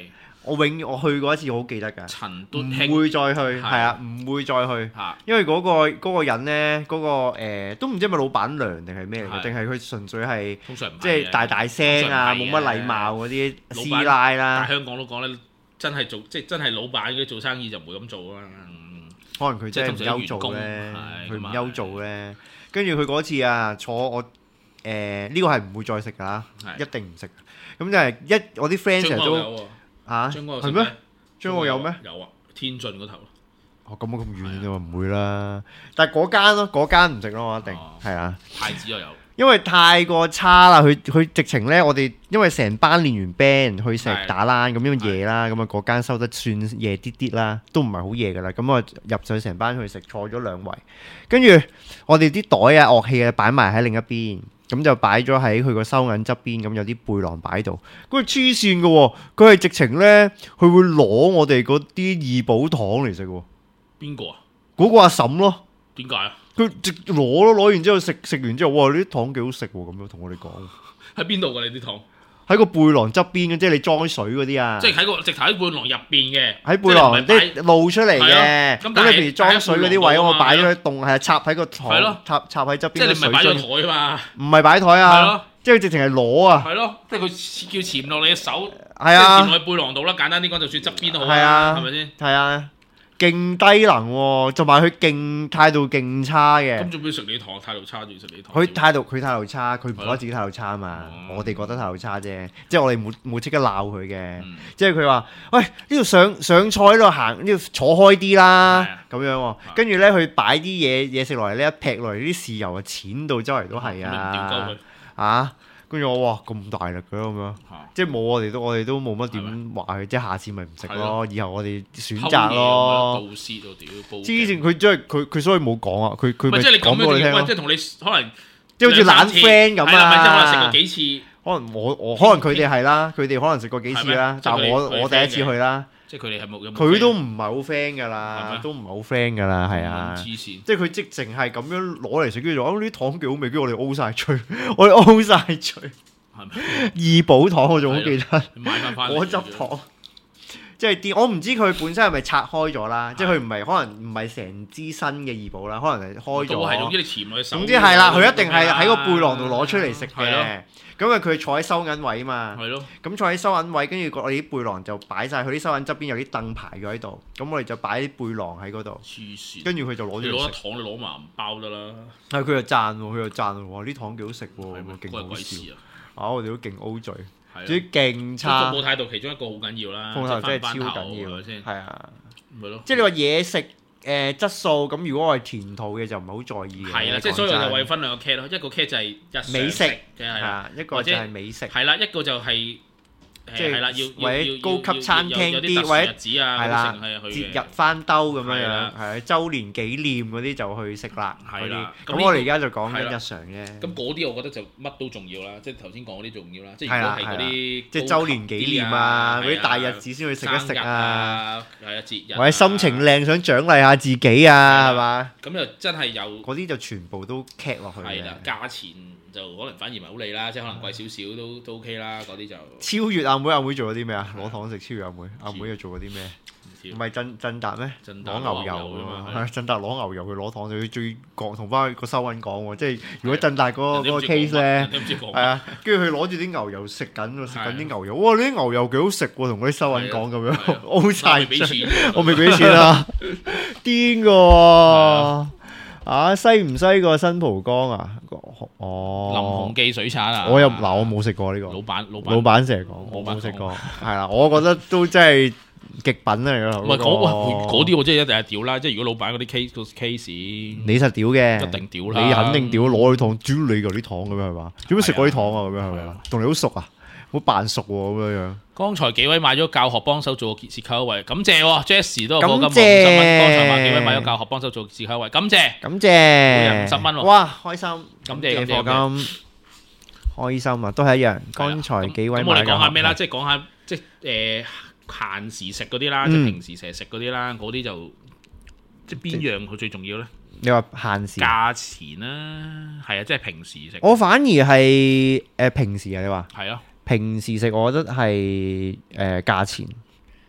我去過一次，我好記得㗎。 陳都唔會再去，係啊，唔會再去，因為嗰個人咧，嗰個都唔知係咪老闆娘定係咩嚟嘅，定係佢純粹係即係大聲啊，冇乜禮貌嗰啲師奶啦。 但係香港都講咧，真係做即係真係老闆嗰啲做生意就唔會咁做啦。 可能佢真係唔憂做咧，佢唔憂做咧。跟住佢嗰次啊，坐我呢個係唔會再食㗎，一定唔食。咁就係我啲 friend 成日都嚇係咩？將我有咩？ 有啊，天津嗰頭。 哦，咁遠啫嘛，唔會啦。但係嗰間咯，嗰間唔食咯，我一定係啊。 太子又有。因為太過差啦，佢直情咧，我哋因為成班練完 band 去食打冷咁樣夜啦，咁啊嗰間收得算夜啲啲啦，都唔係好夜噶啦。咁我入上成班去食，坐咗2圍，跟住我哋啲袋啊樂器啊擺埋喺另一邊，咁就擺咗喺佢個收銀側邊，咁有啲背囊擺度。佢黐線嘅喎，佢係直情咧，佢會攞我哋嗰啲二寶糖嚟食喎。 邊個啊？ 嗰個阿嬸咯。 點解啊？ 佢直攞完之後食完之後，哇！呢啲糖幾好食喎，咁樣同我哋講。喺邊度㗎？你啲糖？ 喺個背囊側邊嘅，即係你裝水嗰啲啊。 即係喺個直頭喺背囊入邊嘅。 喺背囊即露出嚟嘅。咁你譬如裝水嗰啲位，我擺咗喺洞，係插喺個台，插喺側邊。 即係你唔係擺咗台嘛？ 唔係擺台啊。即係佢直情係攞啊。 係咯，即係佢叫潛落你嘅手。 係啊。 潛落去背囊度啦，簡單啲講，就算側邊都好啦，係咪先？ 係啊。勁低能喎，同埋佢態度勁差嘅。 咁做咩食你糖？態度差仲要食你糖？ 佢態度差，佢唔覺得自己態度差啊嘛。我哋覺得態度差啫，即係我哋冇即刻鬧佢嘅。即係佢話：喂，呢度上菜呢度行，呢度坐開啲啦，咁樣喎。跟住咧，佢擺啲嘢食落嚟呢，一劈落嚟啲豉油啊，濺到周圍都係啊！跟住我哇咁大力嘅咁樣，即係我哋都冇乜點話佢，即係下次咪唔食咯。以後我哋選擇咯。黐線，佢真係佢所以冇講啊，佢咪講俾我哋聽。 即係同你可能即係好似懶 friend 咁啊。 即係可能食過幾次。可能佢哋係啦，佢哋可能食過幾次啦，但係我第一次去啦。 即係佢哋係冇， 佢都唔係好 friend 㗎啦，都唔係好 friend 㗎啦，係啊！ 黐線， 即係佢直情係咁樣攞嚟食，跟住就呢啲糖幾好味，跟住我哋 O 晒嘴，我哋 O 晒嘴。係咪？二寶糖我仲好記得，果汁糖。即係我唔知佢本身係咪拆開咗啦，即係佢唔係可能唔係成支新嘅二寶啦，可能係開咗。都係，總之你潛落去手。總之係啦，佢一定係喺個背囊度攞出嚟食嘅。咁啊，佢坐喺收銀位嘛。係咯。咁坐喺收銀位，跟住我哋啲背囊就擺晒，佢啲收銀側邊有啲凳排咗喺度，咁我哋就擺啲背囊喺嗰度。黐線。跟住佢就攞住。你攞得糖，你攞埋銀包得啦。係佢又讚喎，哇！啲糖幾好食喎，勁好笑。我哋都勁 O 嘴。主要勁差， 服務態度其中一個好緊要啦， 服務態度真係超緊要， 先係啊， 咪咯。 即係你話嘢食質素咁，如果我係填肚嘅就唔係好在意嘅。 係啦，即係所以我就為分兩個 cat 咯，一個 cat 就係日常美食嘅係啦， 一個就係美食係啦，一個就係。即係啦，要或者高級餐廳啲，或者係啦，節日翻兜咁樣樣，係週年紀念嗰啲就去食啦。係啦，咁我哋而家就講緊日常啫。 咁嗰啲我覺得就乜都重要啦，即係頭先講嗰啲重要啦。即係如果係嗰啲即係週年紀念啊，嗰啲大日子先去食一食啊。 係啊，節日或者心情靚想獎勵下自己啊，係嘛？ 咁就真係有嗰啲就全部都 cat 落去嘅。 係啦，價錢就可能反而唔係好理啦，即係可能貴少少都 OK 啦。嗰啲就超越阿妹做咗啲咩啊？攞糖食超越阿妹又做過啲咩？唔係振達咩？攞牛油啊嘛，振達攞牛油去攞糖，就要最講同翻個收銀講喎。即係如果振達嗰個 case 咧，係啊，跟住佢攞住啲牛油食緊啲牛油，哇！呢啲牛油幾好食喎，同嗰啲收銀講咁樣，O 晒，我未俾錢啊，癲㗎喎！啊，西唔西過新蒲崗啊？哦， 林鴻記水產啊！ 我冇食過呢個。老闆成日講，我冇食過。係啦，我覺得都真係極品嚟㗎。 唔係嗰啲，我真係一定係屌啦！即係如果老闆嗰啲 case， 你實屌嘅， 一定屌啦！ 你肯定屌，攞啲糖，專你嗰啲糖咁樣係嘛？點解食嗰啲糖啊？咁樣係咪啊？同你好熟啊？好扮熟喎咁樣。 剛才幾位買咗教學幫手做個折扣優惠，感謝喎 Jesse 都有課金50蚊。剛才買幾位買咗教學幫手做折扣優惠，感謝每人50蚊喎。 哇，開心！ 感謝課金，開心啊，都係一樣。剛才幾位買。 咁我哋講下咩啦？即係講下即係閒時食嗰啲啦，即係平時成日食嗰啲啦，嗰啲就即係邊樣佢最重要咧？ 你話閒時價錢啦，係啊，即係平時食。 我反而係平時啊，你話係啊。 平時食我覺得係價錢，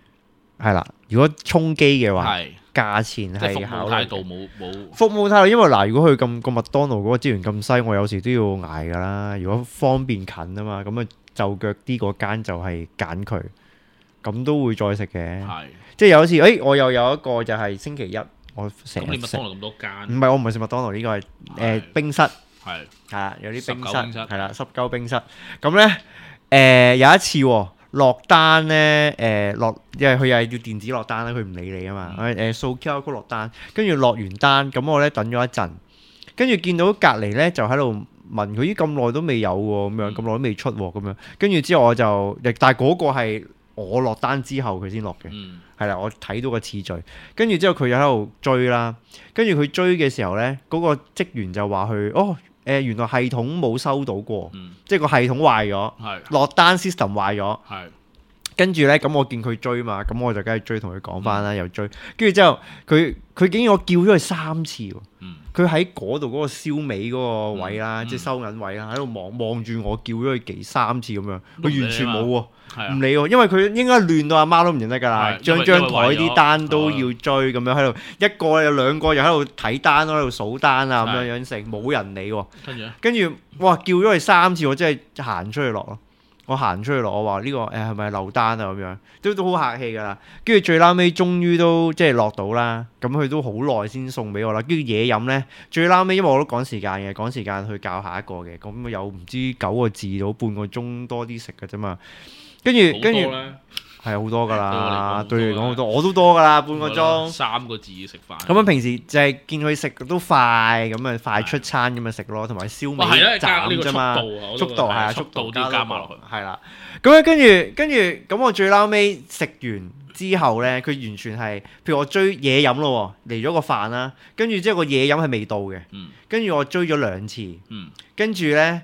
係啦，如果充機嘅話，價錢係考慮。 服務態度冇服務態度，因為嗱，如果佢咁個麥當勞嗰個資源咁西，我有時都要捱㗎啦。如果方便近啊嘛，咁啊就腳啲嗰間就係揀佢，咁都會再食嘅。即係有一次，我又有一個就係星期一，我成日食。咁你麥當勞咁多間？唔係，我唔係食麥當勞，呢個係冰室。係啊，有啲冰室係啦，濕鳩冰室。咁咧有一次落單咧，因為佢又係要電子落單啦，佢唔理你啊嘛。掃 QR code 落單，跟住落完單，咁我咧等咗一陣，跟住見到隔離咧就喺度問佢，咦咁耐都未有喎，咁樣咁耐都未出喎，咁樣跟住之後我就，但係嗰個係我落單之後佢先落嘅，係啦，我睇到個次序，跟住之後佢就喺度追啦，跟住佢追嘅時候咧，嗰個職員就話佢原來系統冇收到過，即係個系統壞咗，落單 system 壞咗，跟住咧咁我見佢追嘛，咁我就梗係追同佢講翻啦，又追，跟住之後佢竟然我叫咗佢3次喎，佢喺嗰度嗰個燒尾嗰個位啦，即係收銀位啦，喺度望住我叫咗佢3次咁樣，佢完全冇喎。唔理喎，因為佢應該亂到阿媽都唔認得㗎啦，張台啲單都要追咁樣喺度，一個有兩個又喺度睇單，喺度數單啊咁樣成，冇人理喎。跟住哇叫咗佢3次，我真係行出去落咯。我行出去落，我話呢個係咪漏單啊咁樣，都好客氣㗎啦。跟住最撈尾終於都即係落到啦，咁佢都好耐先送俾我啦。跟住嘢飲咧，最撈尾因為我都趕時間去教下一個嘅，咁有唔知9個字到半個鐘多啲食㗎啫嘛。跟住係好多㗎啦，對你嚟講好多，我都多㗎啦，半個鐘 3個字食飯。 咁樣平時就係見佢食都快，咁啊快出餐咁樣食咯，同埋燒味斬啫嘛，速度係啊，速度都加埋落去，係啦。咁樣跟住咁我最撈尾食完之後咧，佢完全係，譬如我追嘢飲咯，嚟咗個飯啦，跟住之後個嘢飲係未到嘅，跟住我追咗2次，跟住咧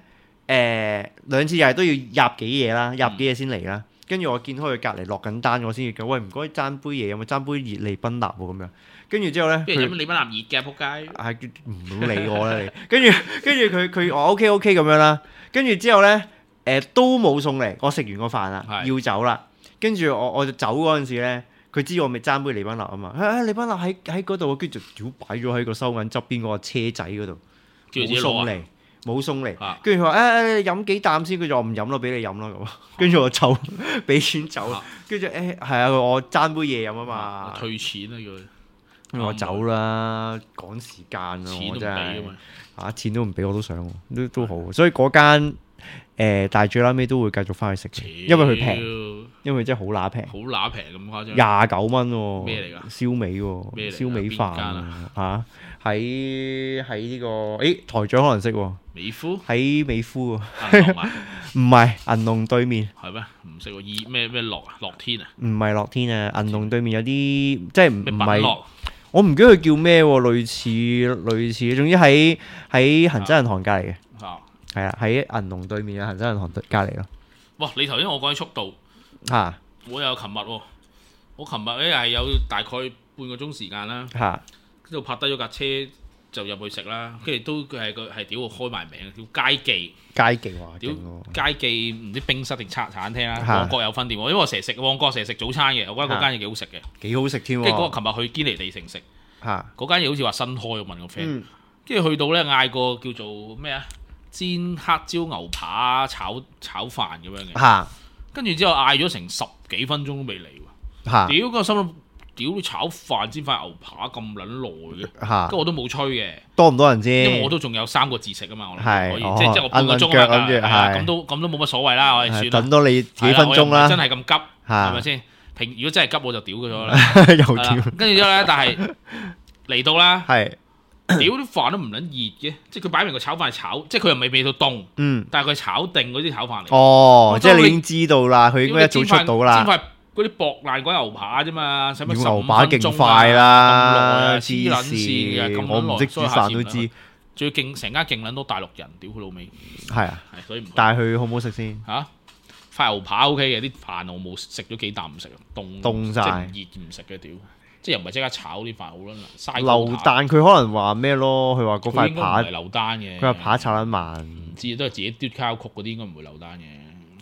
2次又係都要入幾嘢啦，入幾嘢先嚟啦。跟住我見開佢隔離落緊單，我先至講，喂唔該爭杯嘢，有冇爭杯熱利賓納喎咁樣。跟住之後咧， 邊人飲利賓納熱嘅仆街？ 係唔好理我啦你。跟住佢我 OK 咁樣啦。跟住之後咧都冇送嚟，我食完個飯啦，要走啦。跟住我就走嗰陣時咧，佢知我咪爭杯利賓納啊嘛。利賓納喺嗰度，跟住就擺咗喺個收銀側邊嗰個車仔嗰度，冇送嚟，跟住佢話飲幾啖先，佢就話唔飲咯，俾你飲咯咁。跟住我走，俾錢走。跟住係啊，我爭杯嘢飲啊嘛。 退錢啊佢，我走啦，趕時間啊，我真係錢都唔俾我都想，都好。所以嗰間但係最撚尾都會繼續翻去食，因為佢平，因為真係好乸平， 好乸平咁誇張。 29蚊喎， 咩嚟㗎？ 燒味喎，燒味飯啊喺呢個台長可能識喎。 美孚喺美孚喎，唔係銀龍對面。係咩？唔識喎，咩樂天啊？唔係樂天啊，銀龍對面有啲即係唔係，我唔記得佢叫咩喎，類似，總之喺恒生銀行隔離嘅。係啊，喺銀龍對面嘅恒生銀行隔離咯。哇！你頭先我講起速度嚇，我又琴日喎，我琴日咧係有大概半個鐘時間啦嚇，跟住泊低咗架車。就入去食啦，跟住都係屌我開埋名，叫佳記話，屌佳記唔知冰室定茶餐廳啦，旺角有分店喎，因為我成日食旺角成日食早餐嘅，我覺得嗰間嘢幾好食嘅，幾好食添喎。跟住嗰個琴日去堅尼地城食，嗰間嘢好似話新開，我問個 friend，跟住去到咧嗌個叫做咩啊煎黑椒牛扒炒飯咁樣嘅，跟住之後嗌咗成10幾分鐘都未嚟喎，屌個心諗。屌你炒飯煎塊牛扒咁撚耐嘅，跟住我都冇催嘅。多唔多人先？因為我都仲有3個字食啊嘛，我諗可以，即係我半個鐘啊，咁都冇乜所謂啦，我哋算啦。等多你幾分鐘啦，真係咁急係咪先？如果真係急我就屌佢咗啦，又屌。跟住之後咧，但係嚟到啦，屌啲飯都唔撚熱嘅，即係佢擺明個炒飯係炒，即係佢又未味到凍，但係佢炒定嗰啲炒飯嚟。哦，即係你已經知道啦，佢應該一早出到啦。嗰啲薄爛鬼牛扒啫嘛，使乜15分鐘快啦，黐撚線嘅，咁我唔識煮飯都知。仲要勁成間勁撚多大陸人，屌佢老味。係啊，所以唔。但係佢好唔好食先？嚇，塊牛扒 OK 嘅，啲飯我冇食咗幾啖唔食啊，凍晒，即係熱唔食嘅屌，即係又唔係即刻炒啲飯好撚嘥。流蛋佢可能話咩咯？佢話嗰塊扒唔係流蛋嘅，佢話扒炒撚慢。唔知都係自己嘟卡曲嗰啲應該唔會流蛋嘅。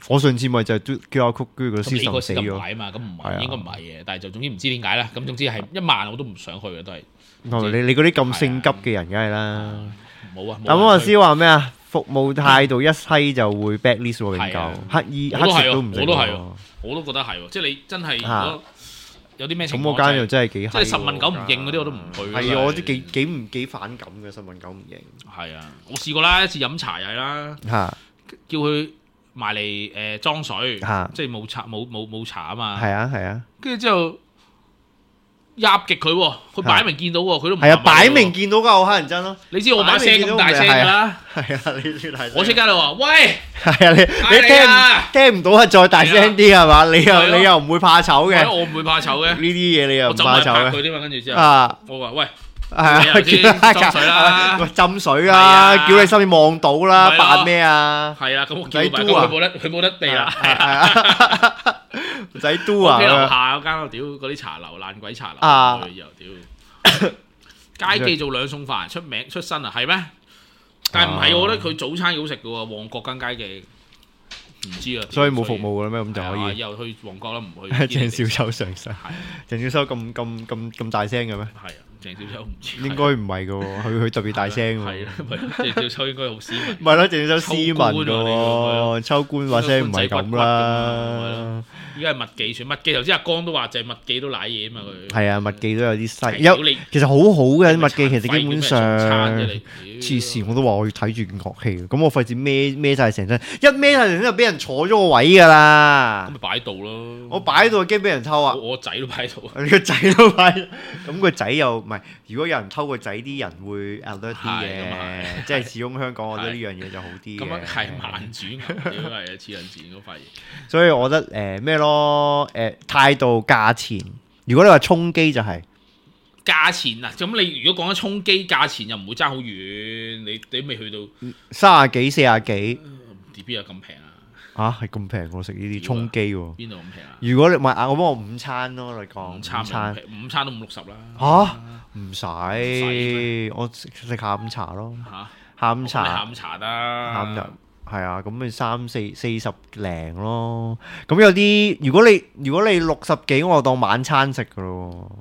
我上次咪就係嘟 QR code，跟住個 system 死咗啊嘛，咁唔係應該唔係嘅，但係就總之唔知點解啦。咁總之係1萬我都唔想去嘅都係。 你嗰啲咁性急嘅人，梗係啦。 冇啊！ 咁我師話咩啊？服務態度一閪就會 blacklist 喎，永久黑食都唔食。 我都覺得係喎，即係你真係如果有啲咩情況， 咁嗰間又真係幾閪。 即係10問9唔應嗰啲我都唔去。 係啊，我啲幾反感嘅10問9唔應。 係啊，我試過啦，一次飲茶又係啦，叫佢埋嚟裝水，即係冇茶啊嘛。 係啊， 跟住之後入極佢喎，佢擺明見到喎，佢都唔係啊，擺明見到㗎，好乞人憎咯。 你知我把聲咁大聲㗎啦， 係啊，你大聲。 我即刻就話：喂， 係啊，你聽唔到啊，再大聲啲係嘛？你又唔會怕醜嘅。 我唔會怕醜嘅。呢啲嘢你又唔怕醜嘅。 我走埋拍佢啲嘛，跟住之後，我話：喂。 係啊， 裝水啦， 浸水啊，叫你身邊望到啦，扮咩啊？ 係啊，咁我叫埋佢冇得避啦， 唔使 do 啊！ 屋企樓下嗰間我屌嗰啲茶樓爛鬼茶樓，又屌街記做2餸飯出名出身啊，係咩？但係唔係，我覺得佢早餐好食嘅喎，旺角間街記。唔知啊， 所以冇服務嘅啦咩？咁就可以又去旺角啦，唔去。 鄭少秋上身，鄭少秋咁大聲嘅咩？ 係啊，鄭少秋唔知。 應該唔係嘅喎，佢特別大聲喎。 係啊，鄭少秋應該好斯文。 唔係咯，鄭少秋斯文嘅喎，秋官話聲唔係咁啦。 依家係麥記算，麥記頭先阿江都話就係麥記都瀨嘢啊嘛佢。 係啊，麥記都有啲西，其實好好嘅麥記，其實基本上黐線我都話我要睇住件樂器，咁我費事孭晒成身，一孭晒成身就俾人坐咗個位㗎啦。 咁咪擺度咯。我擺度驚俾人偷啊！ 我仔都擺度。 你個仔都擺，咁個仔又唔係？如果有人偷個仔，啲人會 alert 啲嘅，即係始終香港，我覺得呢樣嘢就好啲嘅。咁樣係慢轉，屌係啊，黐撚線嗰塊嘢。 所以我覺得咩咯？態度、價錢。如果你話充機就係價錢啊，咁你如果講緊充機價錢又唔會爭好遠，你未去到 30幾40幾， 邊有咁平啊？ 係咁平我食呢啲充機喎。邊度咁平啊？ 如果你唔係我幫我午餐咯，你講午餐都50-60啦。 唔使，我食下午茶咯。下午茶得。 下午茶係啊，咁咪30-40零咯。咁有啲如果你60幾，我就當晚餐食噶咯。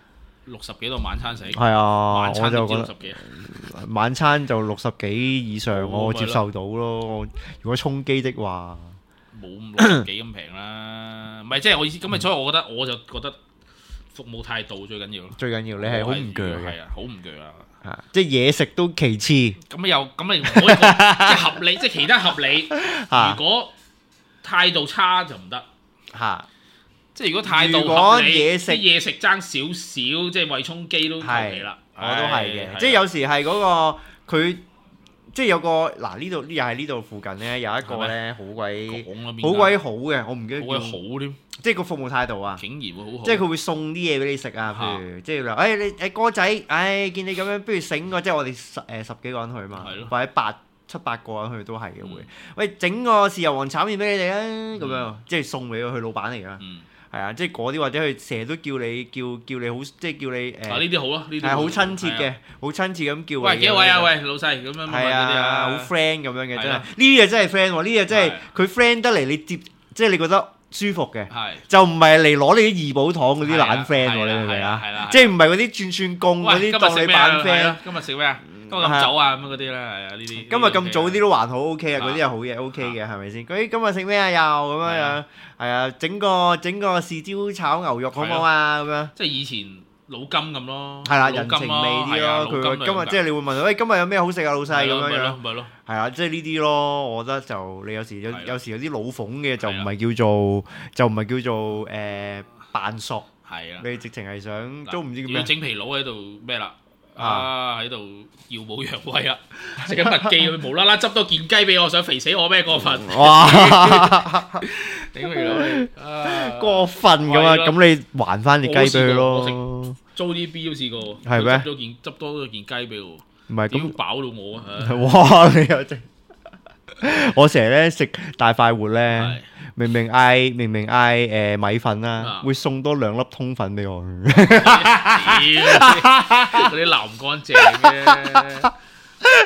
60幾當晚餐食。係啊， 晚餐我就覺得晚餐就60幾以上，我接受到咯。如果充機的話， 冇60幾咁平啦。唔係即係我意思，咁所以我就覺得服務態度最緊要咯。 最緊要你係好唔鋸嘅。 係啊，好唔鋸啊。 即係嘢食都其次， 咁你唔可以即係合理，即係其他合理。如果態度差就唔得。即係如果態度合理，啲嘢食爭少少，即係為充機都合理啦。 我都係嘅，即係有時係嗰個佢，即係有個嗱呢度又係呢度附近咧有一個咧好鬼好嘅，我唔記得。好鬼好添。即係個服務態度啊！ 竟然會好好， 即係佢會送啲嘢俾你食啊，譬如即係話，你哥仔，見你咁樣，不如醒個，即係我哋十幾個人去嘛，或者7、8個人去都係嘅會。喂，整個豉油皇炒麵俾你哋啊，咁樣即係送俾佢老闆嚟㗎。係啊，即係嗰啲或者佢成日都叫你好，即係叫你呢啲好咯，呢啲係好親切嘅，好親切咁叫。 喂，幾位啊？喂，老細咁樣。係啊，好 friend 咁樣嘅真係。呢啲嘢真係 friend 喎，呢啲嘢真係佢 friend 得嚟，你接即係你覺得舒服嘅，就唔係嚟攞你啲二寶糖嗰啲懶 friend 喎，你明唔明啊？即係唔係嗰啲轉貢嗰啲當你扮 friend。 今日食咩啊？今日咁早啊咁嗰啲咧，係啊呢啲。 今日咁早啲都還好 OK 啊，嗰啲係好嘢 OK 嘅，係咪先？今日食咩啊？又咁樣樣，係啊，整個豉椒炒牛肉好唔好啊？咁樣。 即係以前老金咁咯。係啦，人情味啲咯。佢今日即係你會問佢，喂，今日有咩好食啊，老細咁樣樣。 咪咯。 係啊，即係呢啲咯，我覺得就你有時有啲老諷嘅就唔係叫做扮索。係啊。你直情係想都唔知叫咩。 整皮佬喺度咩啦？喺度耀武揚威啦！食緊麥記，佢無啦啦執多件雞俾我，想肥死我咩過分？哇！頂你佬！ 過分咁啊！咁你還翻隻雞俾佢咯。 租啲 B 都試過， 係咩？ 執多咗件雞俾我， 唔係咁飽到我啊！ 哇！你又真〜我成日咧食大快活咧，明明嗌米粉啦，會送多2粒通粉俾我。嗰啲流唔乾淨嘅，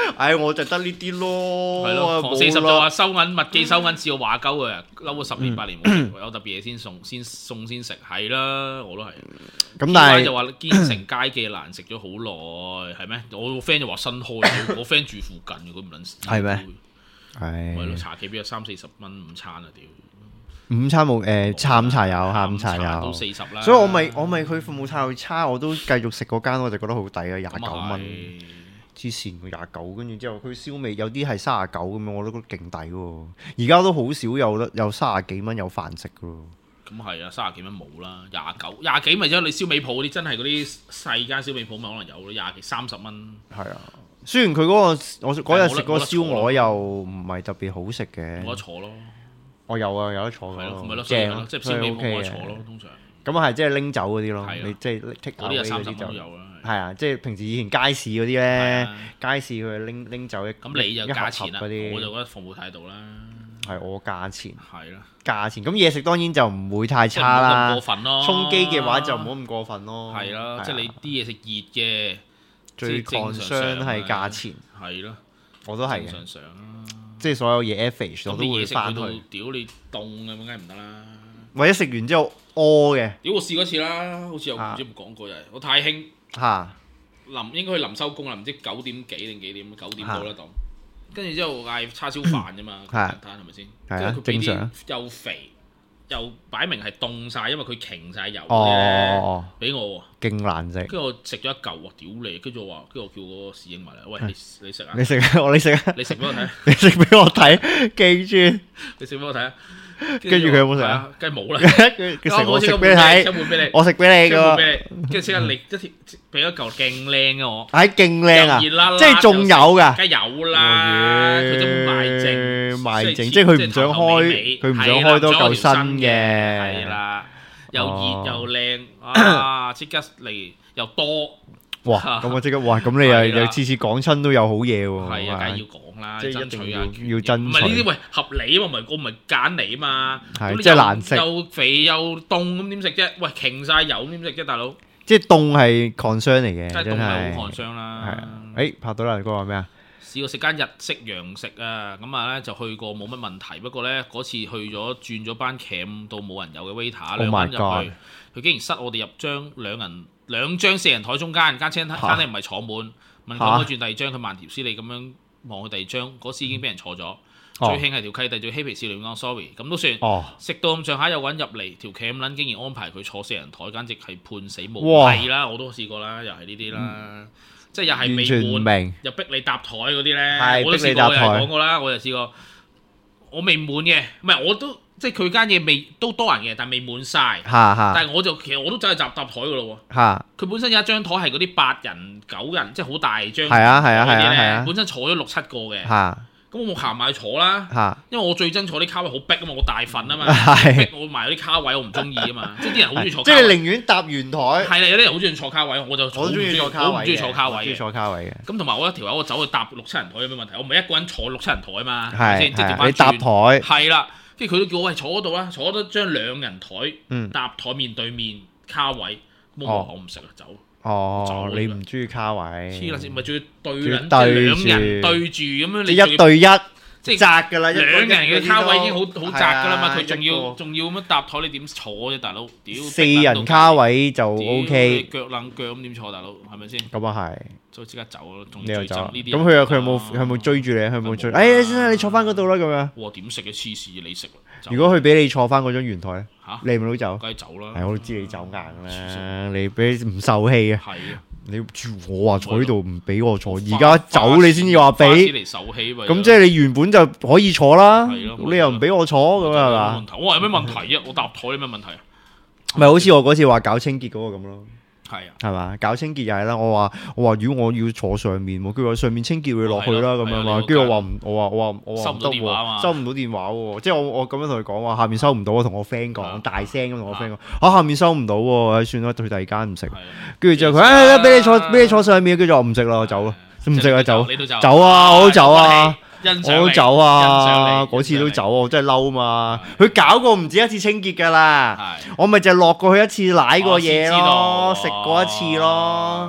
我就得呢啲咯。 係咯，唐40就話收銀麥記收銀試過話鳩嘅，嬲咗10年8年冇食，有特別嘢先食，係啦，我都係。咁但係就話堅城街記難食咗好耐，係咩？我個 friend 就話新開，我 friend 住附近嘅，佢唔撚係咩？係咯，茶記邊有30-40蚊午餐啊？屌！ 午餐冇下午茶有，下午茶有都40啦。 所以我咪佢服務態度差，我都繼續食嗰間，我就覺得好抵啊，29蚊。黐線佢29，跟住之後佢燒味有啲係39咁樣，我都覺得勁抵喎。而家都好少有30幾蚊有飯食噶喎。 咁係啊，30幾蚊冇啦，29幾咪即係你燒味鋪嗰啲真係嗰啲細間燒味鋪咪可能有咯，20幾30蚊。係啊， 雖然佢我嗰日食嗰個燒鵝又唔係特別好食嘅。冇得坐咯。我有啊，有得坐嘅咯， 正即係燒味鋪冇得坐咯，通常。 咁係即係拎走嗰啲咯，你即係 take away 嗰啲就有啦。係啊，即係平時以前街市嗰啲咧，街市佢拎走咁你就價錢啦， 嗰啲我就覺得服務態度啦。 係我價錢。 係啦。 價錢咁嘢食當然就唔會太差啦。 唔好咁過分咯。 充飢嘅話就唔好咁過分咯。 係啦，即係你啲嘢食熱嘅， 最concern係價錢。 係咯， 我都係嘅。 正常啊。即係所有嘢 average 我都會翻去。 屌你凍咁梗係唔得啦。 或者食完之後屙嘅。 屌我試過一次啦，好似又唔知有冇講過，又係我太興。 嚇。 應該去臨收工啦，唔知9點幾定幾點，9點到啦當。跟住之後嗌叉燒飯啫嘛，簡單係咪先？ 係啊，正常。 又肥又擺明係凍晒，因為佢擎晒油嗰啲咧，俾我喎。勁難食。 跟住我食咗一嚿喎，屌你！跟住我叫嗰個侍應埋嚟，喂你食啊？ 你食啊！你食啊！ 你食俾我睇。 你食俾我睇，記住。 你食俾我睇啊！ 跟住佢有冇食啊？ 梗係冇啦。 我食俾你睇，我食俾你噶。 跟住即刻你俾咗嚿勁靚嘅我。 係勁靚啊！即係仲有㗎。 梗係有啦，佢都賣剩， 即係佢唔想開，佢唔想開多嚿新嘅。 係啦，又熱又靚啊！即刻嚟又多。 哇！咁我即刻哇！咁你又次次講親都有好嘢喎。 係啊，梗係要講啦，即係爭取啊， 要爭取。 唔係呢啲喂合理啊嘛，我唔係揀你啊嘛。 係即係難食， 又肥又凍咁點食啫？喂，擎晒油點食啫，大佬？ 即係凍係 concern 嚟嘅， 真係好 concern 啦。 係啊，拍到啦，你講話咩啊？ 試過食間日式洋食啊，咁啊咧就去過冇乜問題，不過咧嗰次去咗轉咗班 cam 到冇人有嘅 waiter，2人入去，佢竟然塞我哋入張兩張4人台中間，間餐廳唔係坐滿，問佢可唔可以轉第二張，佢慢條斯理咁樣望佢第二張，嗰時已經俾人坐咗。最興係條契弟最嬉皮笑臉講 sorry， 咁都算。食到咁上下有個人入嚟，條 cam 撚竟然安排佢坐4人台，簡直係判死無疑啦！我都試過啦，又係呢啲啦，即係又係未滿，又逼你搭台嗰啲咧，我都試過，又係講過啦，我就試過，我未滿嘅，唔係我都。即係佢間嘢未都多人嘅，但係未滿晒。但係其實我都走去搭台噶咯喎。佢本身有一張台係嗰啲8人9人，即係好大張。係啊。本身坐咗6、7個嘅。咁我行埋去坐啦。因為我最憎坐啲卡位好逼啊嘛，我大份啊嘛。逼我埋嗰啲卡位，我唔中意啊嘛。即係啲人好中意坐。即係寧願搭圓台。係啦，有啲人好中意坐卡位，我就好中意坐卡位。我唔中意坐卡位嘅。 中意坐卡位嘅。咁同埋我一條友，我走去搭6、7人台有咩問題？我唔係一個人坐6、7人台啊嘛。 係。 即係你搭台。 係啦。跟住佢都叫我喂坐嗰度啦，坐得張2人台，搭台面對面卡位，我唔食啊，走。 你唔中意卡位？ 黐撚線，咪仲要對撚2人對住咁樣，你 1對1，即係窄㗎啦。 2人嘅卡位已經好窄㗎啦嘛，佢仲要咁樣搭台，你點坐啫，大佬？屌 ！4人卡位就 OK。 腳撚腳咁點坐，大佬係咪先？ 咁啊係。 所以即刻走咯，仲你又走呢啲。 咁佢有冇追住你？佢有冇追？哎，先生你坐翻嗰度啦，咁樣。 哇！點食嘅黐線，你食。 如果佢俾你坐翻嗰張圓台咧，你唔會走？ 梗係走啦。 係我都知你走硬啦，你俾唔受氣啊。係啊。你我話坐呢度唔俾我坐，而家走你先至話俾。咁即係你原本就可以坐啦，你又唔俾我坐咁係嘛？ 我話有咩問題啊？我搭台有咩問題啊？ 咪好似我嗰次話搞清潔嗰個咁咯。 係啊， 係嘛？搞清潔又係啦。我話如果我要坐上面，佢話上面清潔會落去啦咁樣嘛。跟住我話收唔到電話嘛， 收唔到電話喎。即係我咁樣同佢講話，下面收唔到，我同我 friend 講，大聲咁同我 friend 講，下面收唔到喎，算啦，去第二間唔食。跟住之後佢俾你坐上面，跟住我唔食啦，我走咯，唔食啊走，走啊，我都走啊。我都走啊！嗰次都走，我真係嬲嘛！佢搞過唔止一次清潔㗎啦，我咪就落過去一次舐過嘢咯，食過一次咯，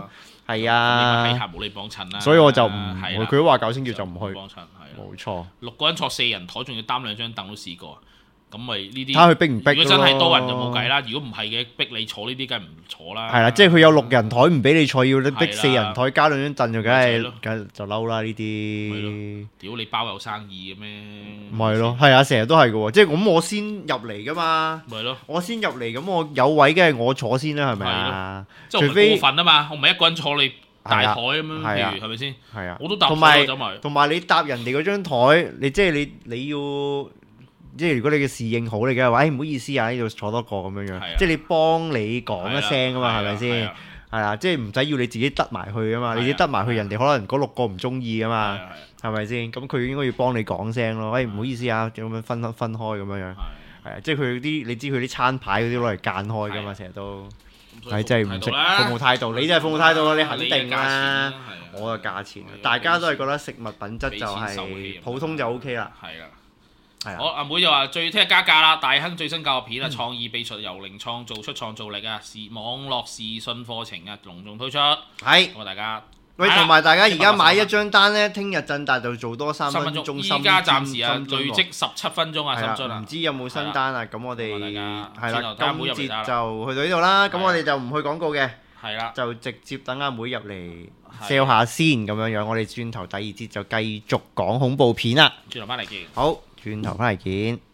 係啊， 你咪閪客冇你幫襯啦。 所以我就唔去，佢都話9星叫就唔去。 幫襯係冇錯 ，6個人坐4人台，仲要擔2張凳都試過。咁咪呢啲， 睇佢逼唔逼。 如果真係多人就冇計啦。如果唔係嘅，逼你坐呢啲，梗係唔坐啦。 係啦，即係佢有6人台唔俾你坐，要你逼4人台加2張凳，就梗係就嬲啦呢啲。 屌你包有生意嘅咩？ 唔係咯，係啊，成日都係嘅喎，即係咁我先入嚟噶嘛。 咪咯， 我先入嚟，咁我有位梗係我坐先啦，係咪啊？ 即係我唔係過分啊嘛，我唔係一個人坐你大台咁樣，譬如係咪先？ 係啊， 我都搭走埋。 同埋你搭人哋嗰張台，你即係你要。即係如果你嘅侍應好，你梗係話，唔好意思啊，呢度坐多個咁樣樣。即係你幫你講一聲啊嘛，係咪先？係啊，即係唔使要你自己得埋去啊嘛，你自己得埋去，人哋可能嗰6個唔中意啊嘛，係咪先？咁佢應該要幫你講聲咯，唔好意思啊，咁樣分開咁樣樣。係啊，即係佢啲，你知佢啲餐牌嗰啲攞嚟間開㗎嘛，成日都係真係唔識服務態度，你真係服務態度，你肯定啦。我嘅價錢，大家都係覺得食物品質就係普通就 OK 啦。 係啊。好，阿妹又話聽日加價啦！大亨最新教學片啊，創意秘術由零創造出創造力啊，網絡視訊課程啊，隆重推出。係，咁啊大家， 喂，同埋大家而家買一張單咧，聽日振達就做多3分鐘。 依家暫時啊，累積17分鐘啊，深圳啊， 唔知有冇新單啊？咁我哋係啦，今節就去到呢度啦。咁我哋就唔去廣告嘅，係啦，就直接等阿妹入嚟 sell 下先咁樣樣。我哋轉頭第2節就繼續講恐怖片啦。 轉頭翻嚟見。 好。轉頭翻嚟見。